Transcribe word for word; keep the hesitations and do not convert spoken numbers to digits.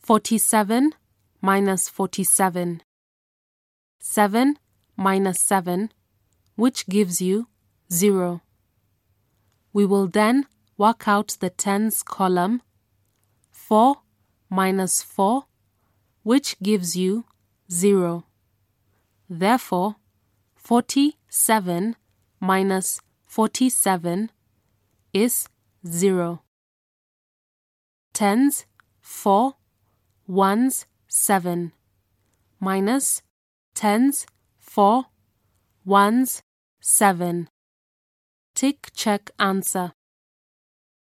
forty-seven minus forty-seven. seven minus seven, which gives you zero. We will then work out the tens column. four minus four, which gives you zero. Therefore, forty-seven minus forty-seven is zero. Tens, four, ones, seven, minus tens, four, ones, seven. Tick check answer.